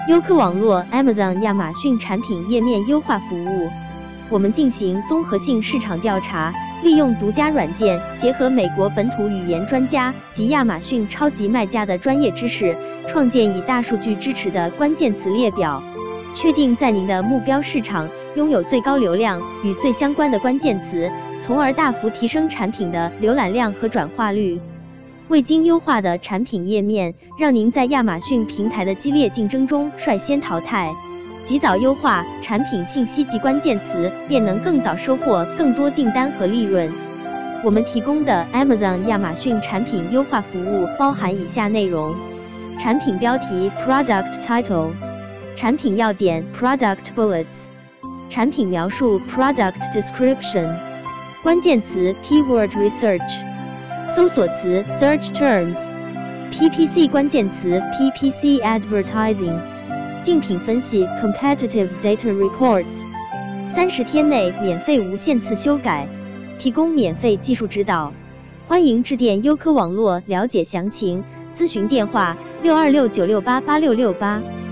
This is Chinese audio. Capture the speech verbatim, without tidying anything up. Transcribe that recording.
优客网络 Amazon 亚马逊产品页面优化服务。我们进行综合性市场调查，利用独家软件，结合美国本土语言专家及亚马逊超级卖家的专业知识，创建以大数据支持的关键词列表，确定在您的目标市场拥有最高流量与最相关的关键词，从而大幅提升产品的浏览量和转化率。未经优化的产品页面，让您在亚马逊平台的激烈竞争中率先淘汰。及早优化产品信息及关键词，便能更早收获更多订单和利润。我们提供的 Amazon 亚马逊产品优化服务包含以下内容：产品标题 Product Title， 产品要点 Product Bullets， 产品描述 Product Description， 关键词 Keyword Research， 搜索词 Search Terms，P P C 关键词 P P C Advertising， 竞品分析 Competitive Data Reports， 三十天内免费无限次修改，提供免费技术指导。欢迎致电优科网络了解详情，咨询电话六二六九六八八六六八。